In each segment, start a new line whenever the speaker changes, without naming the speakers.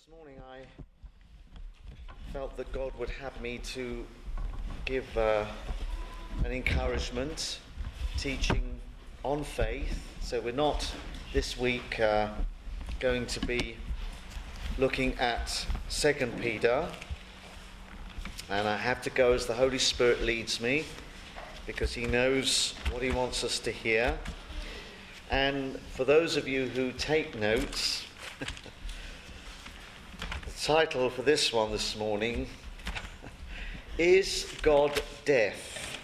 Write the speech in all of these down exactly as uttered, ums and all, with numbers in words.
This morning I felt that God would have me to give uh, an encouragement, teaching on faith. So we're not this week uh, going to be looking at Second Peter, and I have to go as the Holy Spirit leads me, because he knows what he wants us to hear. And for those of you who take notes, the title for this one this morning is God deaf?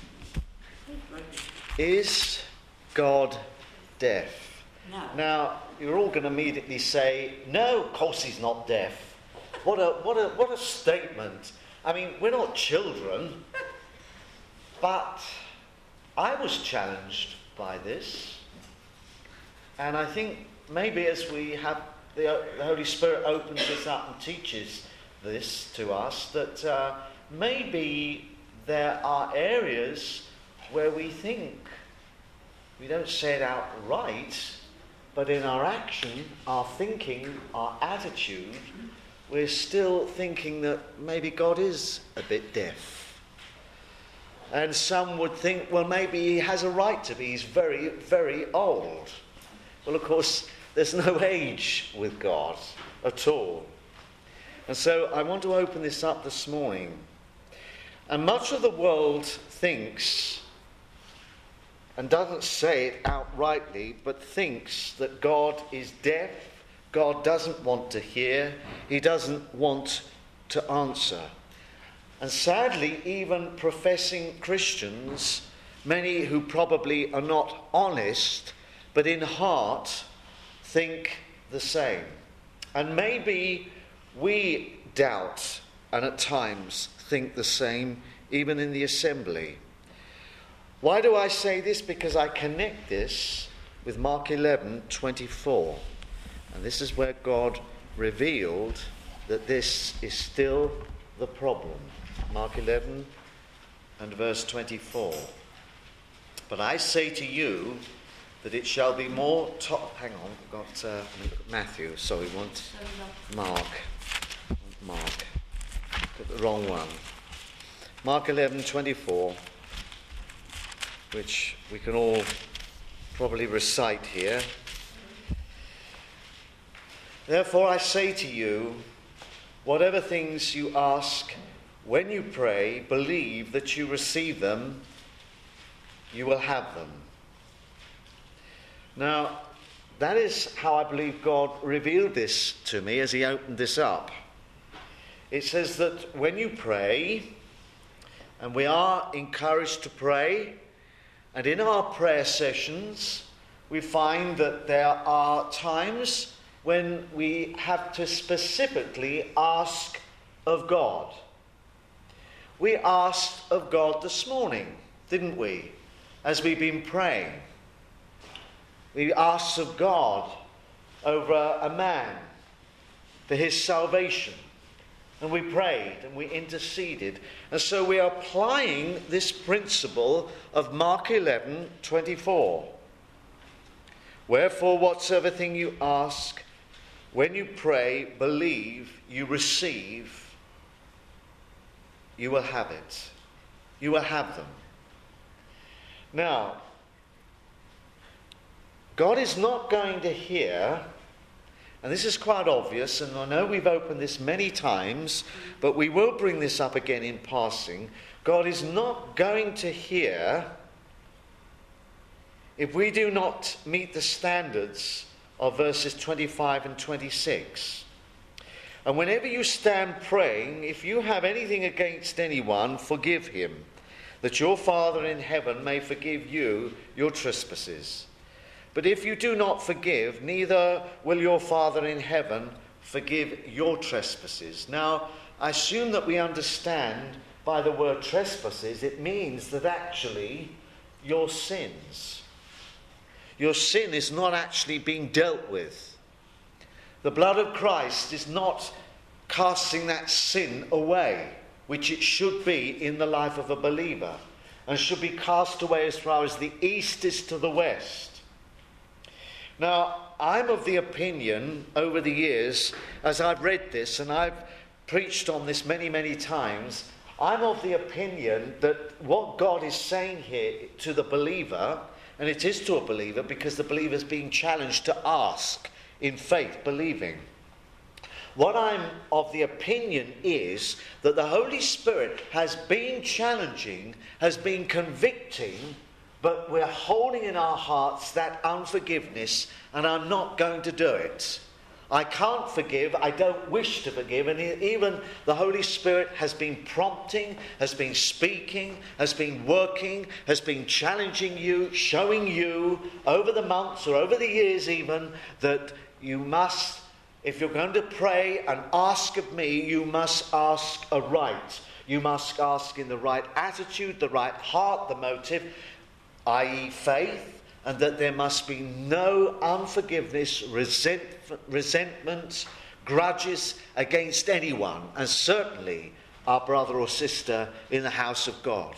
Is God deaf?
No.
Now, you're all going to immediately say, no, of course he's not deaf. What a, what a, what a statement. I mean, we're not children. But I was challenged by this. And I think maybe as we have the, the Holy Spirit opens this up and teaches this to us, that uh, maybe there are areas where we think, we don't say it outright, but in our action, our thinking, our attitude, we're still thinking that maybe God is a bit deaf. And some would think, well, maybe he has a right to be. He's very, very old. Well, of course, there's no age with God at all. And so I want to open this up this morning. And much of the world thinks, and doesn't say it outrightly, but thinks that God is deaf. God doesn't want to hear. He doesn't want to answer. And sadly, even professing Christians, many who probably are not honest, but in heart think the same. And maybe we doubt and at times think the same, even in the assembly. Why do I say this? Because I connect this with Mark eleven twenty-four. And this is where God revealed that this is still the problem. Mark eleven and verse twenty-four. But I say to you that it shall be more... To- Hang on, I've got uh, Matthew. Sorry, we want Mark. Mark. Got the wrong one. Mark eleven twenty-four, which we can all probably recite here. Therefore I say to you, whatever things you ask when you pray, believe that you receive them, you will have them. Now, that is how I believe God revealed this to me as he opened this up. It says that when you pray, and we are encouraged to pray, and in our prayer sessions, we find that there are times when we have to specifically ask of God. We asked of God this morning, didn't we, as we've been praying. We asked of God over a man for his salvation. And we prayed and we interceded. And so we are applying this principle of Mark eleven twenty-four. Wherefore, whatsoever thing you ask, when you pray, believe you receive, you will have it. You will have them. Now, God is not going to hear, and this is quite obvious, and I know we've opened this many times, but we will bring this up again in passing. God is not going to hear if we do not meet the standards of verses twenty-five and twenty-six. And whenever you stand praying, if you have anything against anyone, forgive him, that your Father in heaven may forgive you your trespasses. But if you do not forgive, neither will your Father in heaven forgive your trespasses. Now, I assume that we understand by the word trespasses, it means that actually your sins. Your sin is not actually being dealt with. The blood of Christ is not casting that sin away, which it should be in the life of a believer, and should be cast away as far as the east is to the west. Now, I'm of the opinion over the years, as I've read this, and I've preached on this many, many times, I'm of the opinion that what God is saying here to the believer, and it is to a believer because the believer is being challenged to ask in faith, believing. What I'm of the opinion is that the Holy Spirit has been challenging, has been convicting, but we're holding in our hearts that unforgiveness, and I'm not going to do it. I can't forgive, I don't wish to forgive, and even the Holy Spirit has been prompting, has been speaking, has been working, has been challenging you, showing you over the months or over the years even, that you must, if you're going to pray and ask of me, you must ask aright. You must ask in the right attitude, the right heart, the motive, that is faith, and that there must be no unforgiveness, resent, resentment, grudges against anyone, and certainly our brother or sister in the house of God.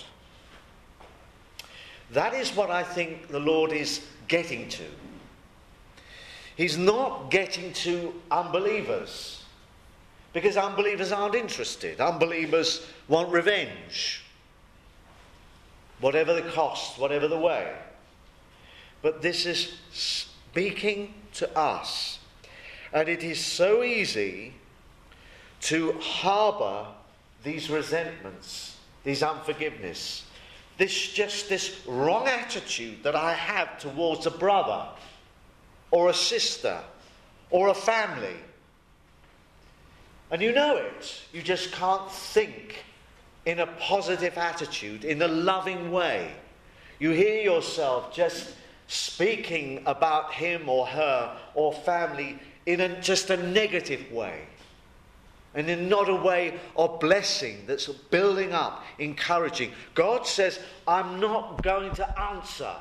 That is what I think the Lord is getting to. He's not getting to unbelievers, because unbelievers aren't interested. Unbelievers want revenge, whatever the cost, whatever the way. But this is speaking to us. And it is so easy to harbour these resentments, these unforgiveness, this just this wrong attitude that I have towards a brother or a sister or a family. And you know it. You just can't think in a positive attitude, in a loving way. You hear yourself just speaking about him or her or family in a, just a negative way, and in not a way of blessing that's building up, encouraging. God says, I'm not going to answer.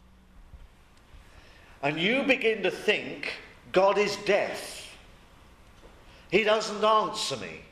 And you begin to think God is deaf. He doesn't answer me.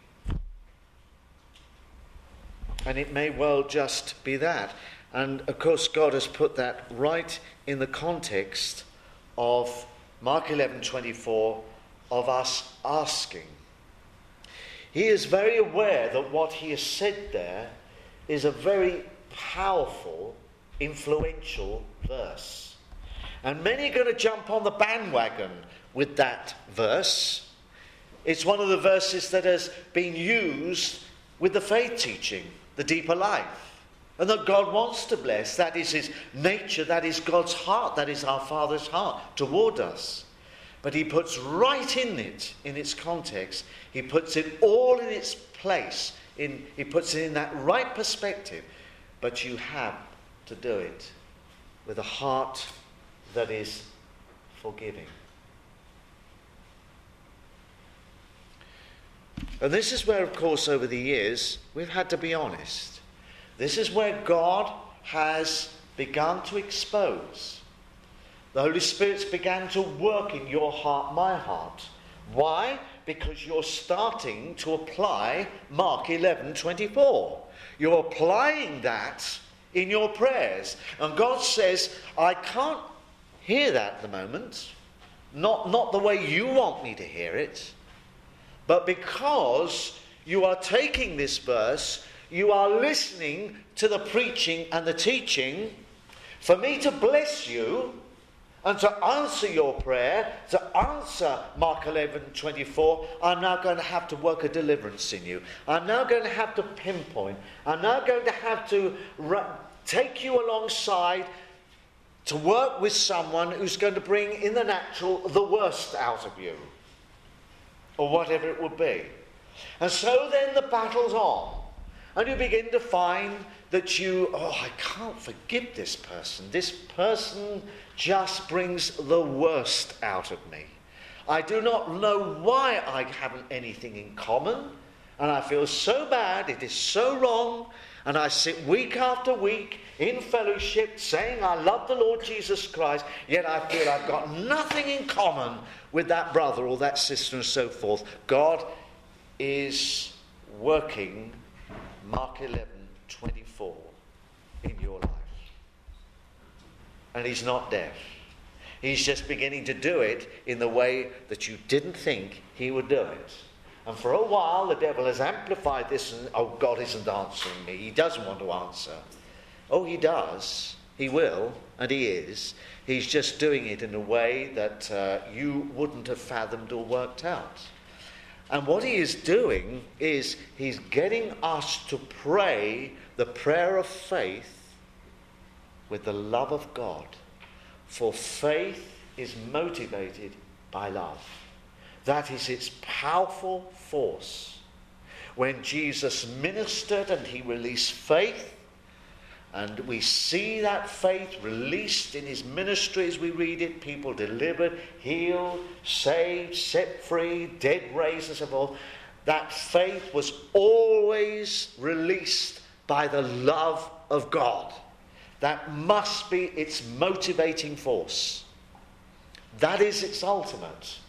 And it may well just be that. And of course God has put that right in the context of Mark eleven twenty-four, of us asking. He is very aware that what he has said there is a very powerful, influential verse. And many are going to jump on the bandwagon with that verse. It's one of the verses that has been used with the faith teaching, the deeper life. And that God wants to bless. That is his nature. That is God's heart. That is our Father's heart toward us. But he puts right in it, in its context, he puts it all in its place. In, he puts it in that right perspective. But you have to do it with a heart that is forgiving. And this is where, of course, over the years, we've had to be honest. This is where God has begun to expose. The Holy Spirit's began to work in your heart, my heart. Why? Because you're starting to apply Mark eleven twenty-four. You're applying that in your prayers. And God says, I can't hear that at the moment. Not, not the way you want me to hear it. But because you are taking this verse, you are listening to the preaching and the teaching for me to bless you and to answer your prayer, to answer Mark eleven twenty-four. I'm now going to have to work a deliverance in you. I'm now going to have to pinpoint. I'm now going to have to ra- take you alongside to work with someone who's going to bring in the natural the worst out of you, or whatever it would be. And so then the battle's on. And you begin to find that you, oh, I can't forgive this person. This person just brings the worst out of me. I do not know why I haven't anything in common. And I feel so bad. It is so wrong. And I sit week after week in fellowship saying I love the Lord Jesus Christ. Yet I feel I've got nothing in common with that brother or that sister and so forth. God is working Mark eleven twenty-four in your life. And he's not deaf. He's just beginning to do it in the way that you didn't think he would do it. And for a while, the devil has amplified this, and, oh, God isn't answering me. He doesn't want to answer. Oh, he does. He will, and he is. He's just doing it in a way that uh, you wouldn't have fathomed or worked out. And what he is doing is he's getting us to pray the prayer of faith with the love of God. For faith is motivated by love. That is its powerful force. When Jesus ministered and he released faith, and we see that faith released in his ministry as we read it, people delivered, healed, saved, set free, dead raised and so forth. That faith was always released by the love of God. That must be its motivating force. That is its ultimate.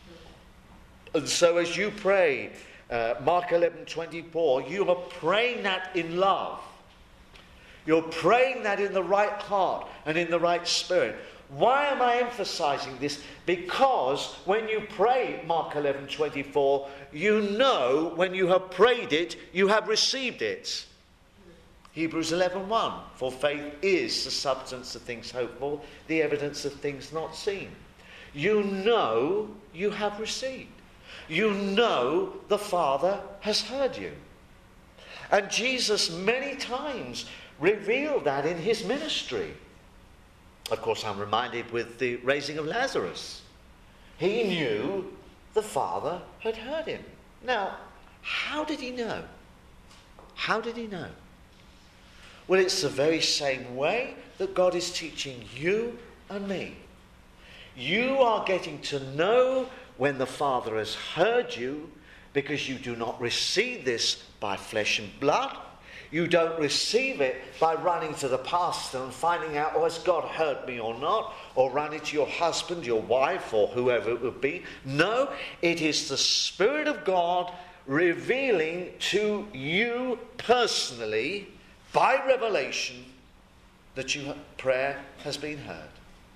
And so as you pray, uh, Mark eleven twenty-four, you are praying that in love. You're praying that in the right heart and in the right spirit. Why am I emphasizing this? Because when you pray Mark eleven twenty-four, you know when you have prayed it, you have received it. Hebrews eleven one, for faith is the substance of things hoped for, the evidence of things not seen. You know you have received. You know the Father has heard you. And Jesus many times revealed that in his ministry. Of course, I'm reminded with the raising of Lazarus. He knew the Father had heard him. Now, how did he know? How did he know? Well, it's the very same way that God is teaching you and me. You are getting to know when the Father has heard you, because you do not receive this by flesh and blood. You don't receive it by running to the pastor and finding out, oh, has God heard me or not? Or running to your husband, your wife, or whoever it would be. No, it is the Spirit of God revealing to you personally, by revelation, that your prayer has been heard.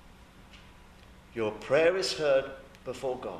Your prayer is heard before God.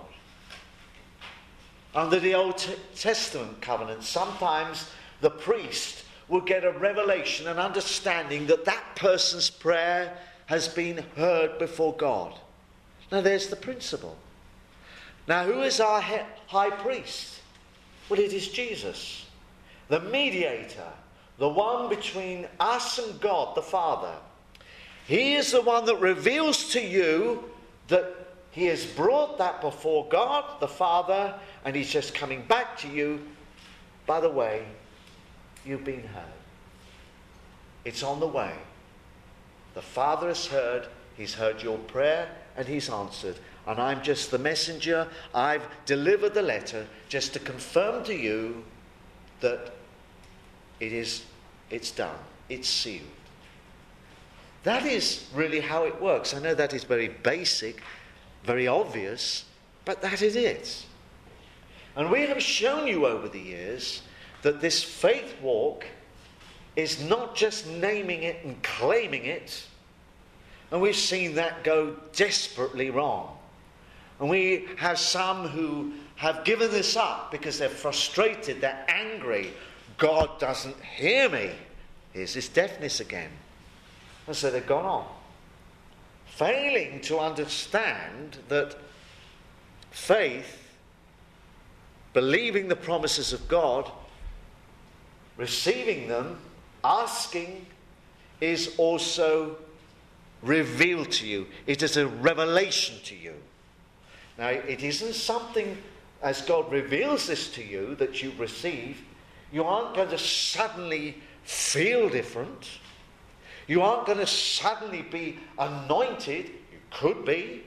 Under the Old Testament covenant, sometimes the priest would get a revelation and understanding that that person's prayer has been heard before God. Now there's the principle. Now who is our high priest? Well, it is Jesus, the mediator, the one between us and God the Father. He is the one that reveals to you that he has brought that before God the Father, and he's just coming back to you. By the way, you've been heard. It's on the way. The Father has heard. He's heard your prayer and he's answered. And I'm just the messenger. I've delivered the letter just to confirm to you that it is, it's done. It's sealed. That is really how it works. I know that is very basic, very obvious, but that is it. And we have shown you over the years that this faith walk is not just naming it and claiming it. And we've seen that go desperately wrong. And we have some who have given this up because they're frustrated, they're angry. God doesn't hear me. Here's this deafness again. And so they've gone on, failing to understand that faith, believing the promises of God, receiving them, asking, is also revealed to you. It is a revelation to you. Now, it isn't something, as God reveals this to you, that you receive. You aren't going to suddenly feel different. You aren't going to suddenly be anointed. You could be.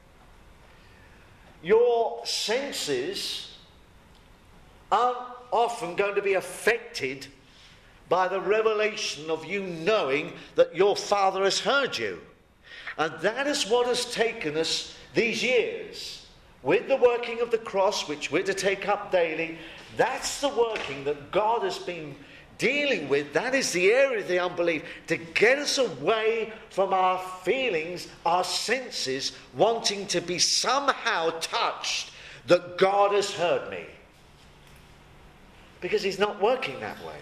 Your senses aren't often going to be affected by the revelation of you knowing that your Father has heard you. And that is what has taken us these years. With the working of the cross, which we're to take up daily, that's the working that God has been dealing with, that is the area of the unbelief, to get us away from our feelings, our senses, wanting to be somehow touched that God has heard me. Because he's not working that way.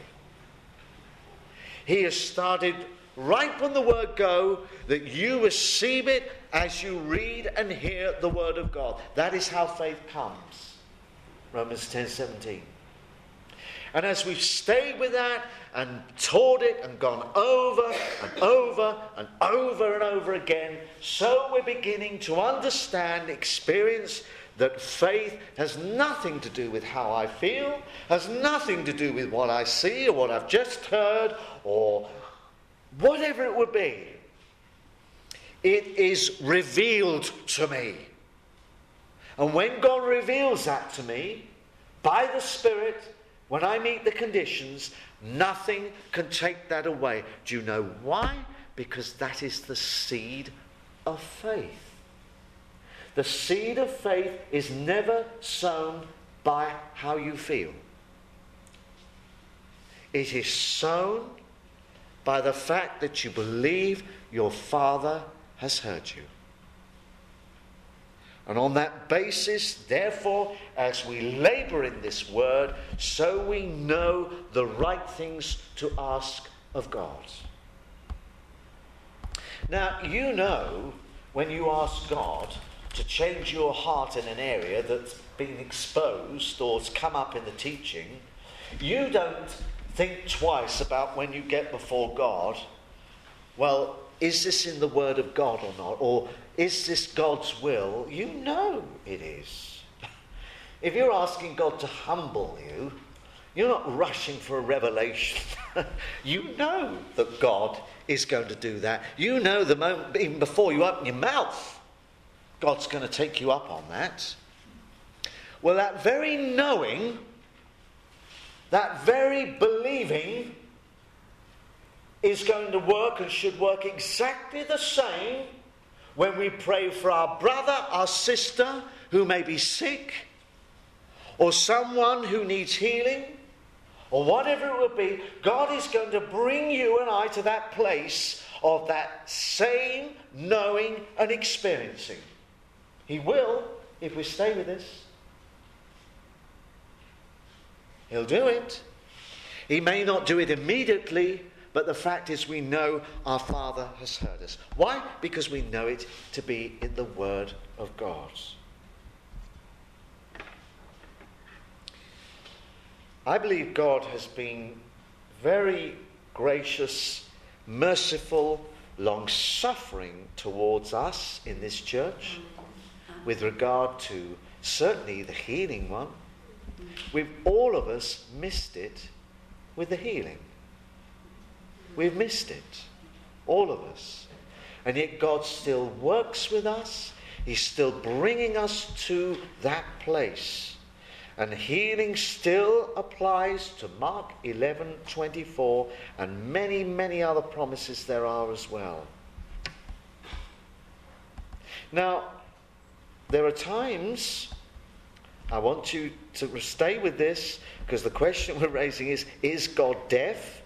He has started right from the word go, that you receive it as you read and hear the word of God. That is how faith comes. Romans ten seventeen. And as we've stayed with that and taught it and gone over and over and over and over again, so we're beginning to understand, experience that faith has nothing to do with how I feel, has nothing to do with what I see or what I've just heard or whatever it would be. It is revealed to me. And when God reveals that to me, by the Spirit, when I meet the conditions, nothing can take that away. Do you know why? Because that is the seed of faith. The seed of faith is never sown by how you feel. It is sown by the fact that you believe your Father has heard you. And on that basis, therefore, as we labour in this word, so we know the right things to ask of God. Now, you know, when you ask God to change your heart in an area that's been exposed or has come up in the teaching, you don't think twice about when you get before God, well, is this in the Word of God or not? Or is this God's will? You know it is. If you're asking God to humble you, you're not rushing for a revelation. You know that God is going to do that. You know the moment, even before you open your mouth, God's going to take you up on that. Well, that very knowing, that very believing is going to work and should work exactly the same when we pray for our brother, our sister who may be sick, or someone who needs healing, or whatever it would be. God is going to bring you and I to that place of that same knowing and experiencing. He will, if we stay with this. He'll do it. He may not do it immediately, but the fact is we know our Father has heard us. Why? Because we know it to be in the Word of God. I believe God has been very gracious, merciful, long-suffering towards us in this church with regard to certainly the healing one. We've all of us missed it with the healing. We've missed it. All of us. And yet God still works with us. He's still bringing us to that place. And healing still applies to Mark eleven twenty-four and many, many other promises there are as well. Now, there are times, I want you to stay with this, because the question we're raising is, is God deaf?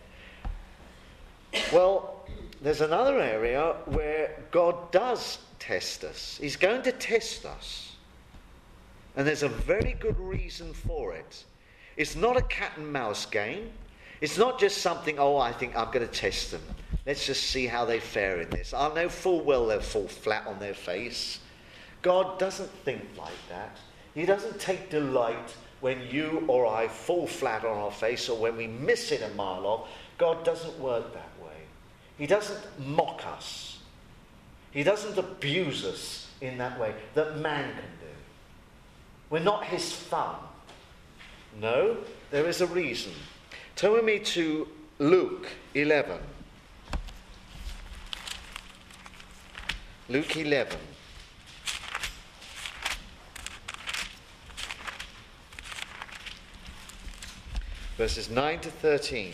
Well, there's another area where God does test us. He's going to test us. And there's a very good reason for it. It's not a cat and mouse game. It's not just something, oh, I think I'm going to test them. Let's just see how they fare in this. I know full well they'll fall flat on their face. God doesn't think like that. He doesn't take delight when you or I fall flat on our face or when we miss it a mile off. God doesn't work that way. He doesn't mock us. He doesn't abuse us in that way that man can do. We're not his fun. No, there is a reason. Turn with me to Luke eleven. Luke eleven. Verses nine to thirteen.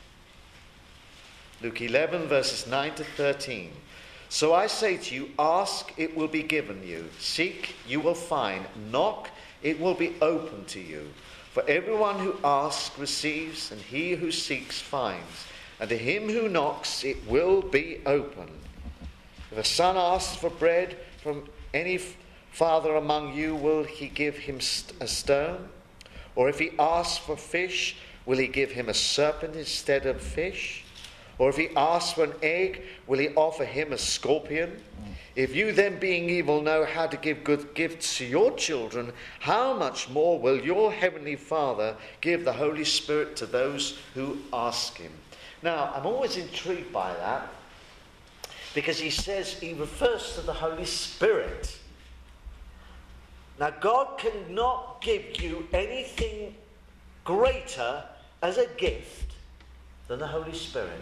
Luke eleven, verses nine to thirteen. So I say to you, ask, it will be given you. Seek, you will find. Knock, it will be open to you. For everyone who asks receives, and he who seeks finds, and to him who knocks it will be open. If a son asks for bread from any father among you, will he give him a stone? Or if he asks for fish, will he give him a serpent instead of fish? Or if he asks for an egg, will he offer him a scorpion? If you then, being evil, know how to give good gifts to your children, how much more will your heavenly Father give the Holy Spirit to those who ask him? Now, I'm always intrigued by that, because he says, he refers to the Holy Spirit. Now, God cannot give you anything greater as a gift than the Holy Spirit.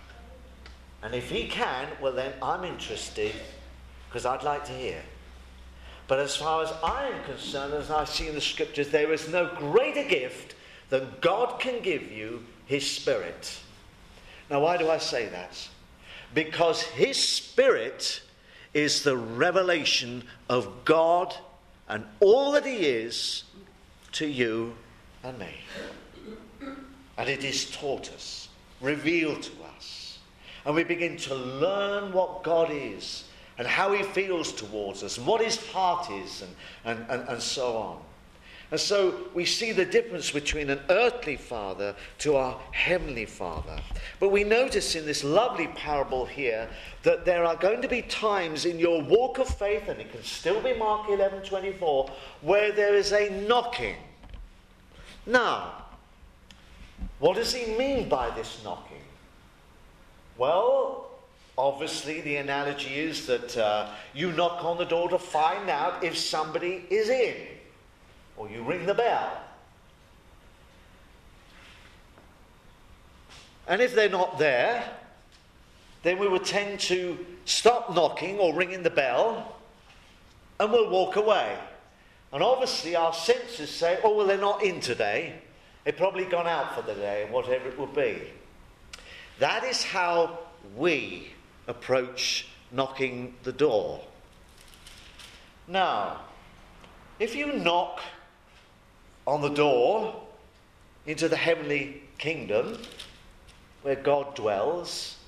And if he can, well then I'm interested, because I'd like to hear. But as far as I am concerned, as I see in the scriptures, there is no greater gift than God can give you, his Spirit. Now, why do I say that? Because his Spirit is the revelation of God and all that he is to you and me. And it is taught us, revealed to us. And we begin to learn what God is and how he feels towards us and what his heart is and, and, and, and so on. And so we see the difference between an earthly father to our heavenly Father. But we notice in this lovely parable here that there are going to be times in your walk of faith, and it can still be Mark eleven twenty-four, where there is a knocking. Now, what does he mean by this knocking? Well, obviously the analogy is that uh, you knock on the door to find out if somebody is in. Or you ring the bell. And if they're not there, then we would tend to stop knocking or ringing the bell and we'll walk away. And obviously our senses say, oh, well, they're not in today. They've probably gone out for the day, and whatever it will be. That is how we approach knocking the door. Now, if you knock on the door into the heavenly kingdom where God dwells,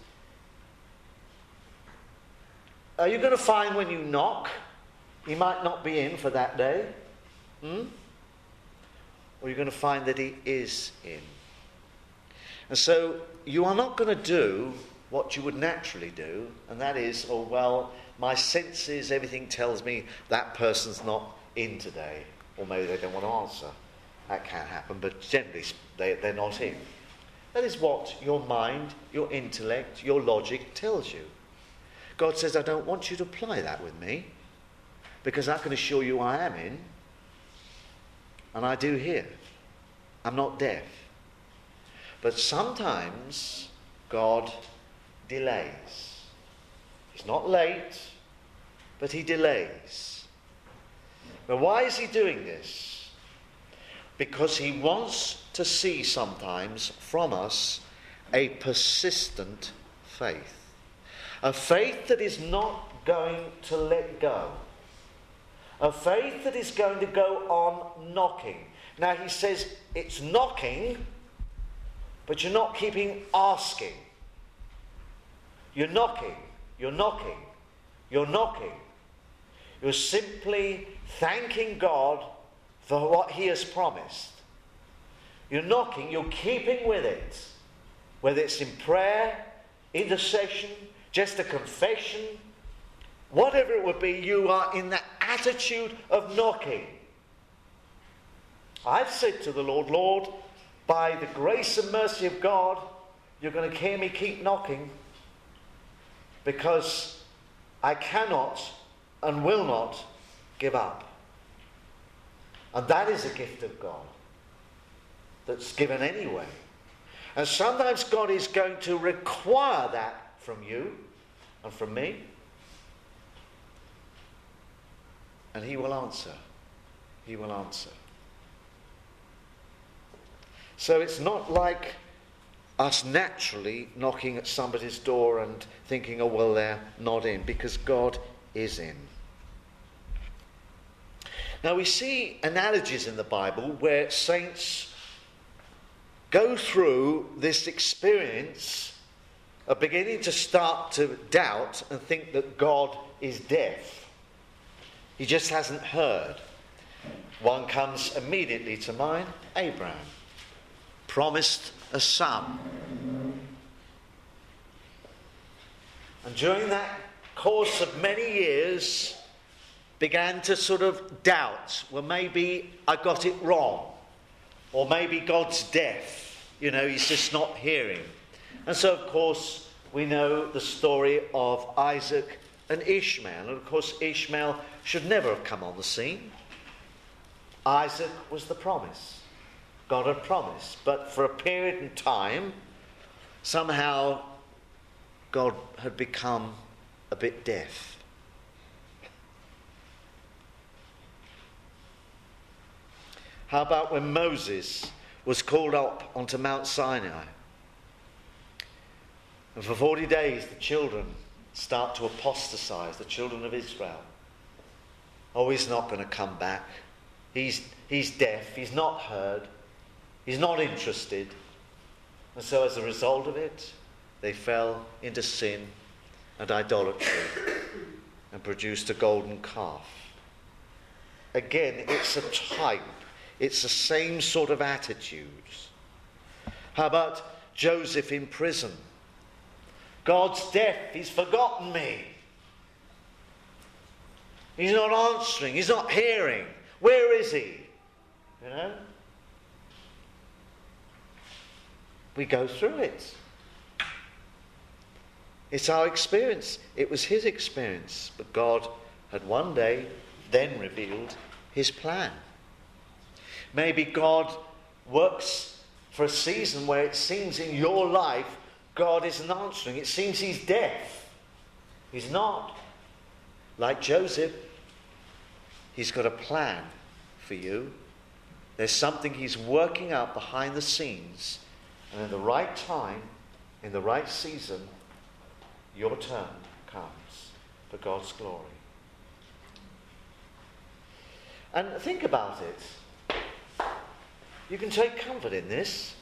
are you going to find when you knock he might not be in for that day? Hmm? Or are you going to find that he is in? And so you are not going to do what you would naturally do, and that is, oh, well, my senses, everything tells me that person's not in today. Or maybe they don't want to answer. That can happen, but generally they, they're not in. That is what your mind, your intellect, your logic tells you. God says, I don't want you to apply that with me, because I can assure you I am in, and I do hear. I'm not deaf. But sometimes God delays. He's not late, but he delays. Now, why is he doing this? Because he wants to see sometimes from us a persistent faith. A faith that is not going to let go. A faith that is going to go on knocking. Now he says it's knocking, but you're not keeping asking. You're knocking, you're knocking, you're knocking. You're simply thanking God for what he has promised. You're knocking, you're keeping with it. Whether it's in prayer, intercession, just a confession, whatever it would be, you are in that attitude of knocking. I've said to the Lord, Lord, by the grace and mercy of God, you're going to hear me keep knocking, because I cannot and will not give up. And that is a gift of God that's given anyway. And sometimes God is going to require that from you and from me. And he will answer. He will answer. So it's not like us naturally knocking at somebody's door and thinking, oh, well, they're not in, because God is in. Now we see analogies in the Bible where saints go through this experience of beginning to start to doubt and think that God is deaf. He just hasn't heard. One comes immediately to mind, Abraham, promised a son. And during that course of many years, began to sort of doubt, well, maybe I got it wrong. Or maybe God's deaf. You know, he's just not hearing. And so, of course, we know the story of Isaac and Ishmael. And, of course, Ishmael should never have come on the scene. Isaac was the promise. God had promised. But for a period in time, somehow God had become a bit deaf. How about when Moses was called up onto Mount Sinai? And for forty days the children start to apostatize, the children of Israel. Oh, he's not going to come back. He's, he's deaf, he's not heard, he's not interested. And so as a result of it, they fell into sin and idolatry and produced a golden calf. Again, it's a type. It's the same sort of attitudes. How about Joseph in prison? God's deaf, he's forgotten me. He's not answering, he's not hearing. Where is he? You know? We go through it. It's our experience. It was his experience. But God had one day then revealed his plan. Maybe God works for a season where it seems in your life God isn't answering. It seems he's deaf. He's not. Like Joseph, he's got a plan for you. There's something he's working out behind the scenes. And in the right time, in the right season, your turn comes for God's glory. And think about it. You can take comfort in this.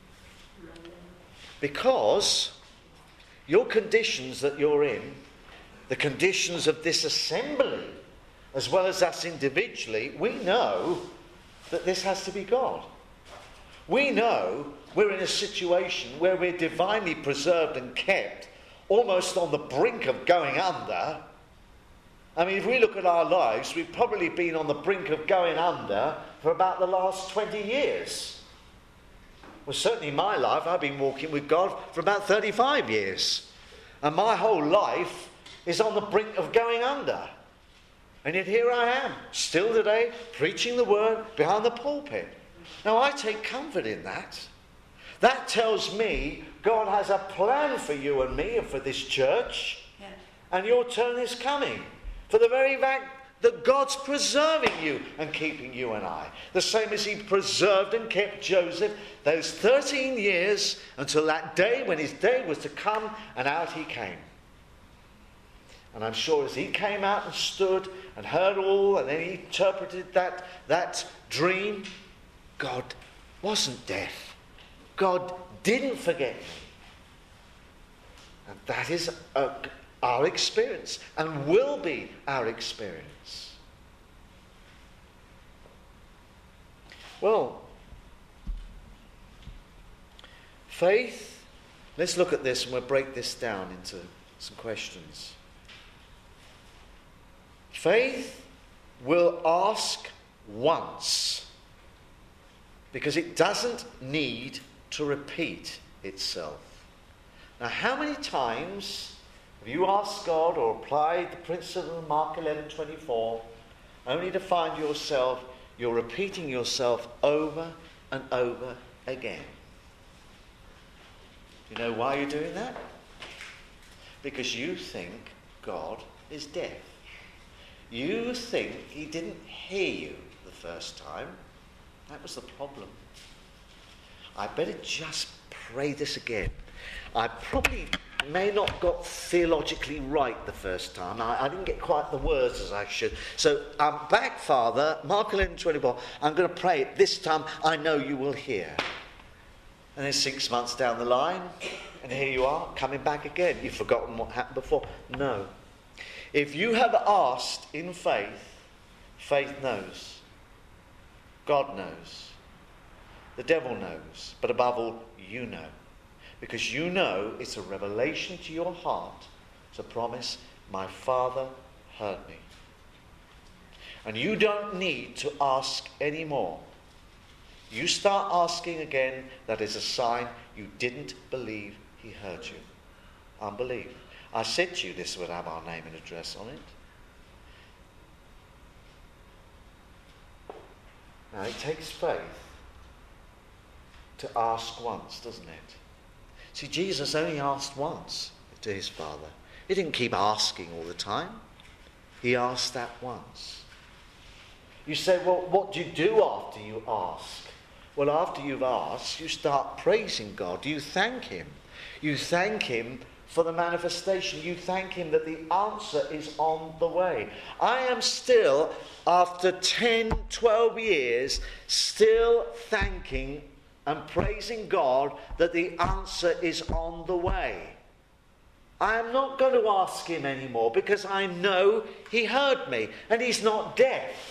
Because your conditions that you're in, the conditions of this assembly, as well as us individually, we know that this has to be God. We know we're in a situation where we're divinely preserved and kept, almost on the brink of going under. I mean, if we look at our lives, we've probably been on the brink of going under for about the last twenty years. Well, certainly in my life, I've been walking with God for about thirty-five years. And my whole life is on the brink of going under. And yet here I am, still today, preaching the word behind the pulpit. Now, I take comfort in that. That tells me God has a plan for you and me and for this church. Yeah. And your turn is coming. For the very fact that God's preserving you and keeping you and I. The same as he preserved and kept Joseph those thirteen years until that day when his day was to come, and out he came. And I'm sure as he came out and stood and heard all, and then he interpreted that, that dream, God wasn't deaf. God didn't forget me. And that is a, our experience, and will be our experience. Well, faith, let's look at this and we'll break this down into some questions. Faith will ask once because it doesn't need to repeat itself. Now, how many times have you asked God or applied the principle of Mark eleven twenty-four only to find yourself, you're repeating yourself over and over again? You know why you're doing that? Because you think God is deaf. You think he didn't hear you the first time. That was the problem. I better just pray this again. I probably may not got theologically right the first time. I, I didn't get quite the words as I should. So I'm back, Father, Mark eleven twenty-four. I'm going to pray it. This time I know you will hear. And then six months down the line, and here you are, coming back again. You've forgotten what happened before. No. If you have asked in faith, faith knows. God knows. The devil knows. But above all, you know. Because you know it's a revelation to your heart. It's a promise. My Father heard me. And you don't need to ask anymore. You start asking again, that is a sign you didn't believe he heard you. Unbelief. I said to you this would have our name and address on it. Now it takes faith to ask once, doesn't it? See, Jesus only asked once to his Father. He didn't keep asking all the time. He asked that once. You say, well, what do you do after you ask? Well, after you've asked, you start praising God. You thank him. You thank him for the manifestation. You thank him that the answer is on the way. I am still, after ten, twelve years, still thanking and praising God that the answer is on the way. I am not going to ask him anymore because I know he heard me and he's not deaf.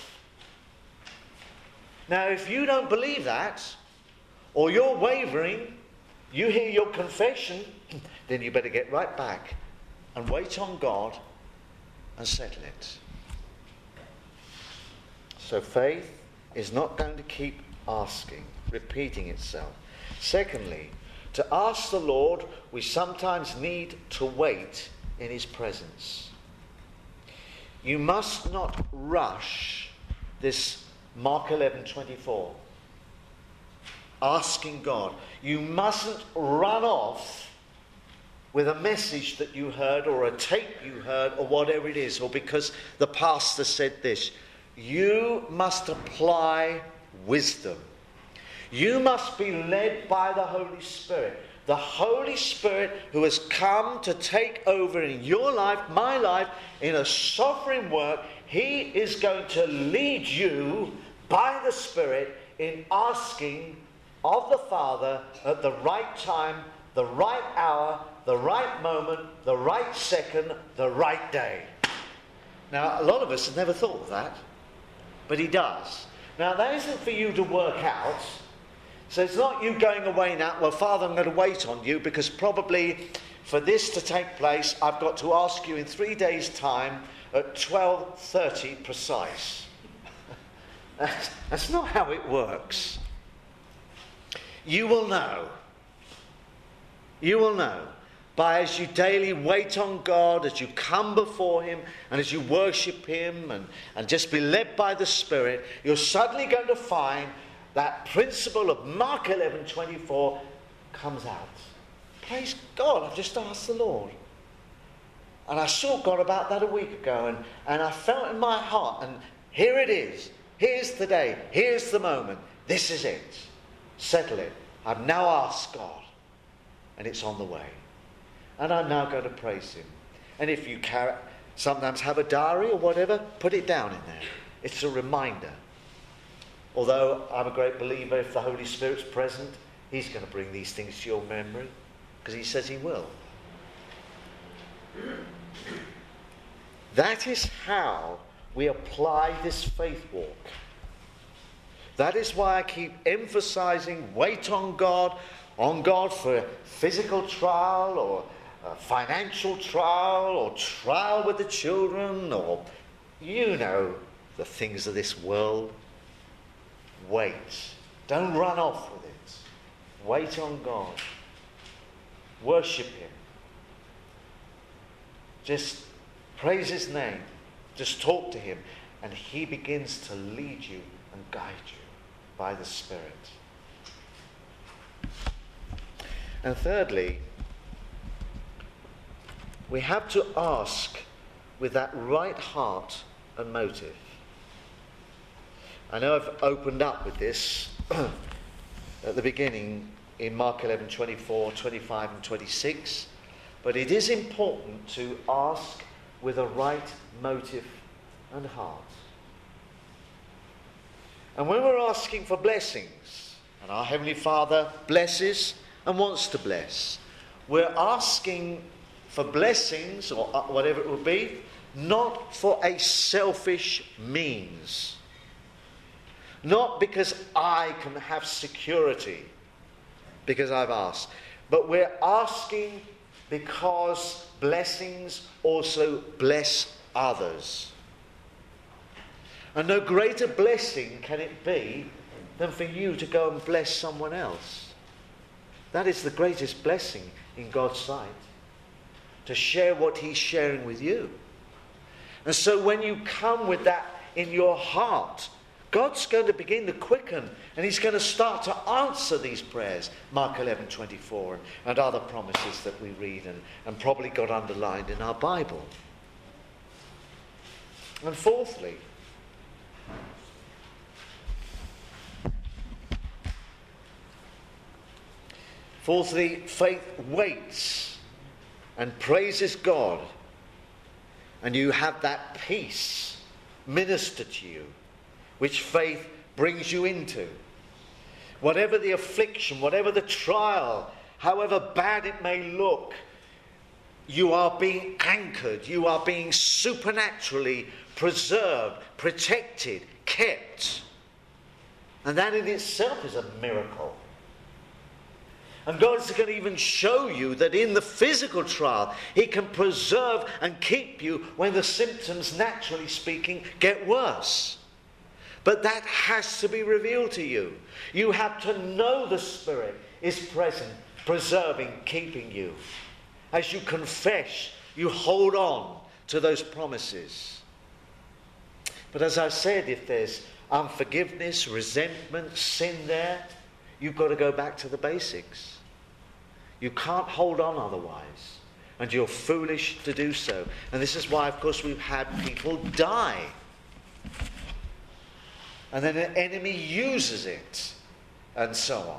Now, if you don't believe that, or you're wavering, you hear your confession, then you better get right back and wait on God and settle it. So faith is not going to keep asking, repeating itself. Secondly, to ask the Lord, we sometimes need to wait in his presence. You must not rush this Mark eleven twenty-four. Asking God. You mustn't run off with a message that you heard or a tape you heard or whatever it is, or because the pastor said this. You must apply wisdom. You must be led by the Holy Spirit. The Holy Spirit who has come to take over in your life, my life, in a sovereign work. He is going to lead you by the Spirit in asking of the Father at the right time, the right hour, the right moment, the right second, the right day. Now, a lot of us have never thought of that, but he does. Now, that isn't for you to work out. So it's not you going away now, well, Father, I'm going to wait on you because probably for this to take place, I've got to ask you in three days' time at twelve thirty precise. That's, that's not how it works. You will know. You will know. By as you daily wait on God, as you come before him, and as you worship him, and, and just be led by the Spirit, you're suddenly going to find that principle of Mark eleven twenty-four comes out. Praise God, I've just asked the Lord. And I saw God about that a week ago, and, and I felt in my heart, and here it is. Here's the day. Here's the moment. This is it. Settle it. I've now asked God, and it's on the way. And I'm now going to praise him. And if you carry, sometimes have a diary or whatever, put it down in there. It's a reminder. Although I'm a great believer, if the Holy Spirit's present, he's going to bring these things to your memory, because he says he will. That is how we apply this faith walk. That is why I keep emphasizing wait on God, on God for physical trial or a financial trial or trial with the children or, you know, the things of this world. Wait. Don't run off with it. Wait on God. Worship him. Just praise his name. Just talk to him. And he begins to lead you and guide you by the Spirit. And thirdly, we have to ask with that right heart and motive. I know I've opened up with this at the beginning in Mark eleven twenty-four, twenty-five and twenty-six. But it is important to ask with a right motive and heart. And when we're asking for blessings, and our Heavenly Father blesses and wants to bless, we're asking for blessings, or whatever it will be, not for a selfish means. Not because I can have security, because I've asked. But we're asking because blessings also bless others. And no greater blessing can it be than for you to go and bless someone else. That is the greatest blessing in God's sight. To share what He's sharing with you. And so when you come with that in your heart, God's going to begin to quicken, and He's going to start to answer these prayers. Mark eleven twenty-four and other promises that we read and, and probably got underlined in our Bible. And fourthly, fourthly, faith waits and praises God, and you have that peace minister to you, which faith brings you into. Whatever the affliction, whatever the trial, however bad it may look, you are being anchored, you are being supernaturally preserved, protected, kept. And that in itself is a miracle. And God's going to even show you that in the physical trial, He can preserve and keep you when the symptoms, naturally speaking, get worse. But that has to be revealed to you. You have to know the Spirit is present, preserving, keeping you. As you confess, you hold on to those promises. But as I said, if there's unforgiveness, resentment, sin there, you've got to go back to the basics. You can't hold on otherwise. And you're foolish to do so. And this is why, of course, we've had people die. And then an enemy uses it. And so on.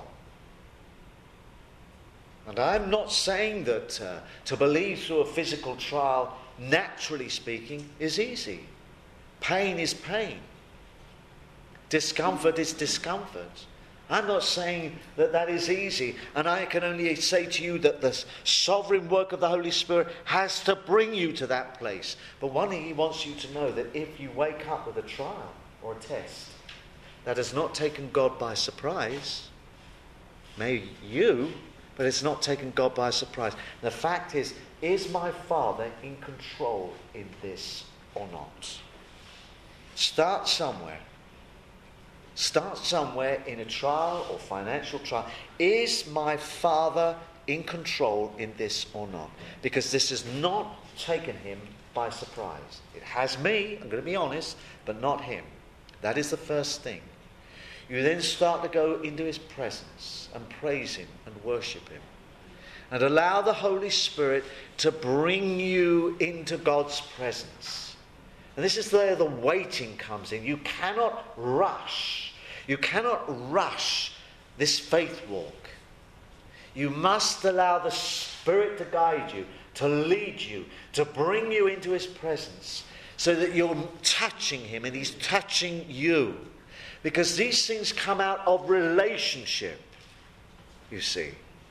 And I'm not saying that uh, to believe through a physical trial, naturally speaking, is easy. Pain is pain. Discomfort is discomfort. I'm not saying that that is easy. And I can only say to you that the sovereign work of the Holy Spirit has to bring you to that place. But one thing He wants you to know, that if you wake up with a trial or a test, that has not taken God by surprise. May you, but it's not taken God by surprise. The fact is, is my Father in control in this or not? Start somewhere. Start somewhere in a trial or financial trial. Is my Father in control in this or not? Because this has not taken Him by surprise. It has me, I'm going to be honest, but not Him. That is the first thing. You then start to go into His presence and praise Him and worship Him. And allow the Holy Spirit to bring you into God's presence. And this is where the waiting comes in. You cannot rush. You cannot rush this faith walk. You must allow the Spirit to guide you, to lead you, to bring you into His presence, so that you're touching Him and He's touching you. Because these things come out of relationship, you see.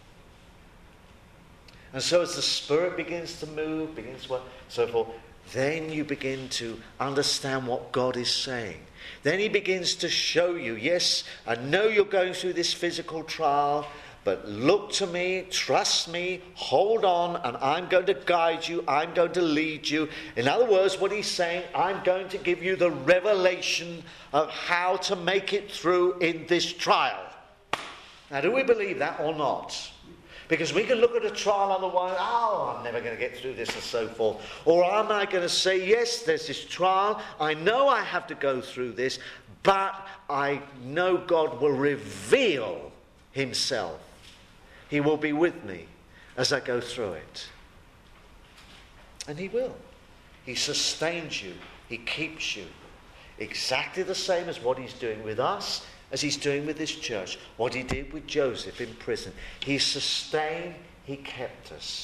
And so as the Spirit begins to move, begins to work, so forth, then you begin to understand what God is saying. Then He begins to show you, yes, I know you're going through this physical trial, but look to me, trust me, hold on, and I'm going to guide you, I'm going to lead you. In other words, what He's saying, I'm going to give you the revelation of how to make it through in this trial. Now, do we believe that or not? Because we can look at a trial otherwise, oh, I'm never going to get through this and so forth. Or am I going to say, yes, there's this trial, I know I have to go through this, but I know God will reveal Himself. He will be with me as I go through it. And He will. He sustains you. He keeps you. Exactly the same as what He's doing with us, as He's doing with this church. What He did with Joseph in prison. He sustained, He kept us.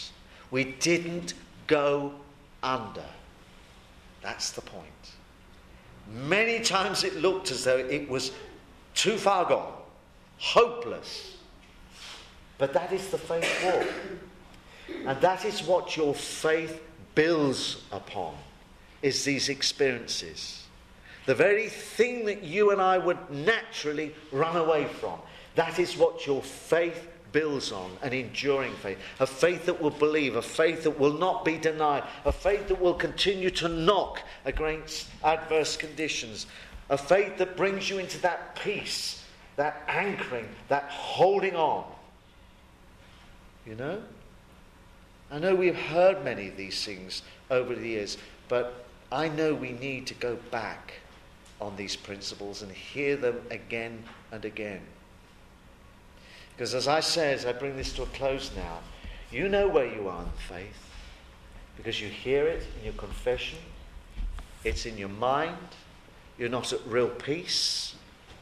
We didn't go under. That's the point. Many times it looked as though it was too far gone, hopeless. But that is the faith walk. And that is what your faith builds upon, is these experiences. The very thing that you and I would naturally run away from. That is what your faith builds on, an enduring faith. A faith that will believe, a faith that will not be denied, a faith that will continue to knock against adverse conditions, a faith that brings you into that peace, that anchoring, that holding on. You know? I know we've heard many of these things over the years, but I know we need to go back on these principles and hear them again and again. Because as I say, as I bring this to a close now, you know where you are in faith because you hear it in your confession. It's in your mind. You're not at real peace.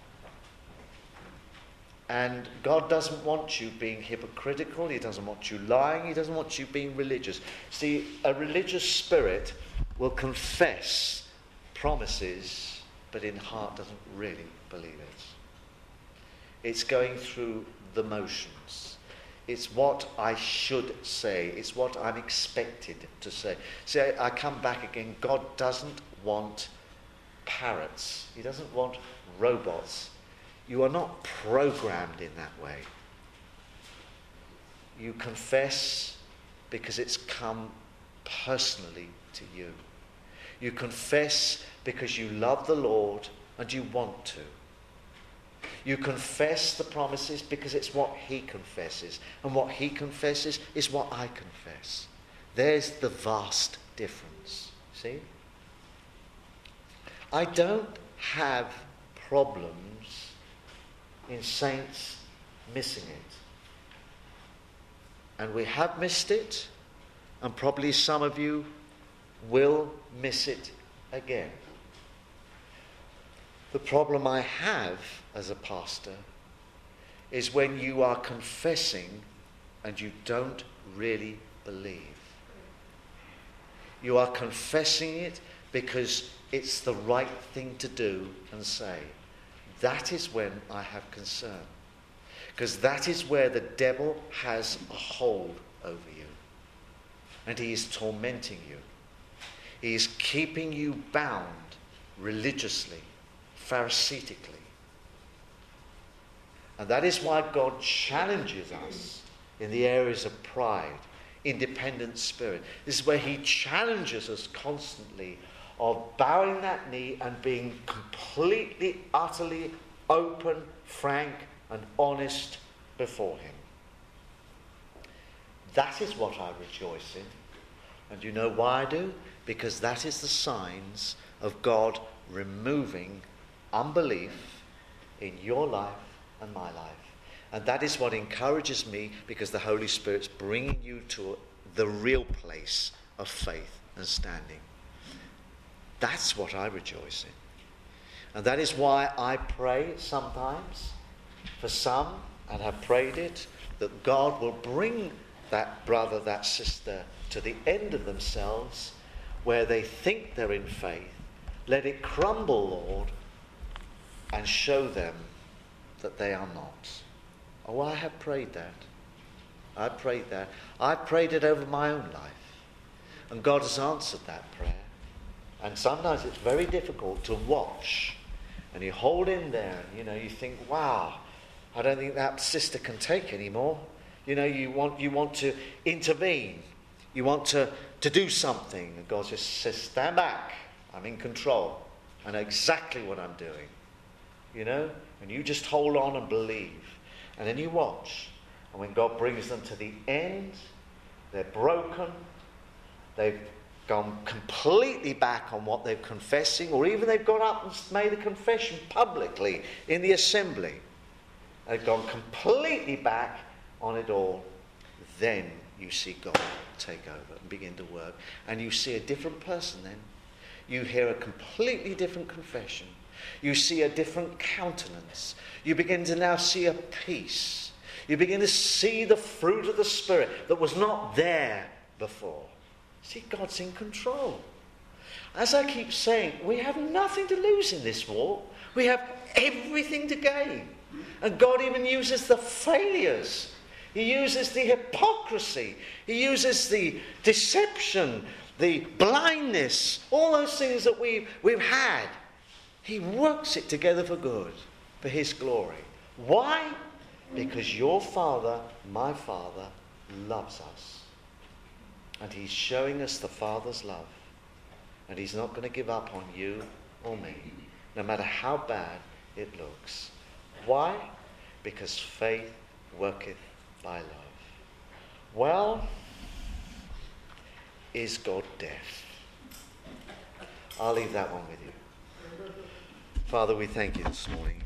And God doesn't want you being hypocritical. He doesn't want you lying. He doesn't want you being religious. See, a religious spirit will confess promises, but in heart doesn't really believe it. It's going through the motions. It's what I should say. It's what I'm expected to say. See, I, I come back again. God doesn't want parrots. He doesn't want robots. You are not programmed in that way. You confess because it's come personally to you. You confess because you love the Lord and you want to. You confess the promises because it's what he confesses. And what he confesses is what I confess. There's the vast difference. See? I don't have problems in saints missing it. And we have missed it, and probably some of you will miss it again. The problem I have as a pastor is when you are confessing and you don't really believe. You are confessing it because it's the right thing to do and say. That is when I have concern. Because that is where the devil has a hold over you. And he is tormenting you. He is keeping you bound religiously, Pharisaitically. And that is why God challenges us in the areas of pride, independent spirit. This is where he challenges us constantly of bowing that knee and being completely, utterly open, frank, and honest before him. That is what I rejoice in. And you know why I do? Because that is the signs of God removing unbelief in your life and my life. And that is what encourages me, because the Holy Spirit's bringing you to the real place of faith and standing. That's what I rejoice in. And that is why I pray sometimes for some, and have prayed it, that God will bring that brother, that sister to the end of themselves where they think they're in faith. Let it crumble, Lord, and show them that they are not. Oh, I have prayed that. I prayed that. I prayed it over my own life. And God has answered that prayer. And sometimes it's very difficult to watch. And you hold in there and, you know, you think, wow, I don't think that sister can take anymore. You know, you want you want to intervene. You want to, to do something. And God just says, stand back. I'm in control. I know exactly what I'm doing. You know? And you just hold on and believe. And then you watch. And when God brings them to the end, they're broken. They've gone completely back on what they're confessing, or even they've gone up and made a confession publicly in the assembly. They've gone completely back on it all. Then you see God take over and begin to work. And you see a different person then. You hear a completely different confession. You see a different countenance. You begin to now see a peace. You begin to see the fruit of the Spirit that was not there before. See, God's in control. As I keep saying, we have nothing to lose in this walk. We have everything to gain. And God even uses the failures. He uses the hypocrisy. He uses the deception, the blindness, all those things that we've, we've had. He works it together for good, for his glory. Why? Because your Father, my Father, loves us. And he's showing us the Father's love. And he's not going to give up on you or me, no matter how bad it looks. Why? Because faith worketh by love. Well, is God deaf? I'll leave that one with you. Father, we thank you this morning.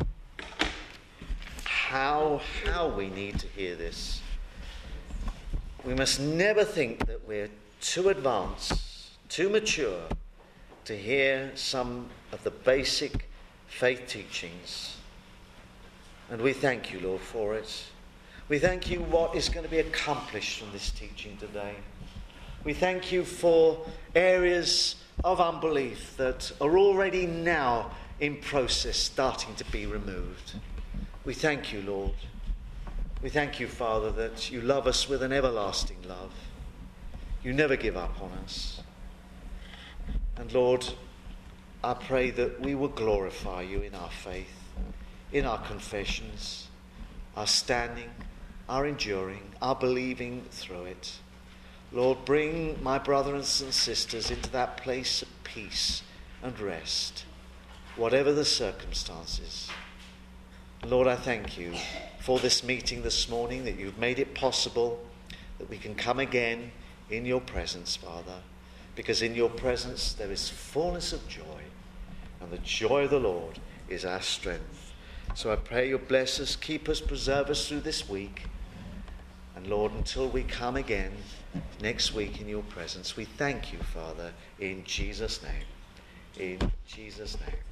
How, how we need to hear this. We must never think that we're too advanced, too mature to hear some of the basic faith teachings. And we thank you, Lord, for it. We thank you what is going to be accomplished from this teaching today. We thank you for areas of unbelief that are already now in process starting to be removed. We thank you, Lord. We thank you, Father, that you love us with an everlasting love. You never give up on us. And Lord, I pray that we will glorify you in our faith, in our confessions, our standing, our enduring, our believing through it. Lord, bring my brothers and sisters into that place of peace and rest, whatever the circumstances. Lord, I thank you for this meeting this morning, that you've made it possible that we can come again in your presence, Father, because in your presence there is fullness of joy, and the joy of the Lord is our strength. So I pray you'll bless us, keep us, preserve us through this week. And Lord, until we come again next week in your presence, we thank you, Father, in Jesus' name. In Jesus' name.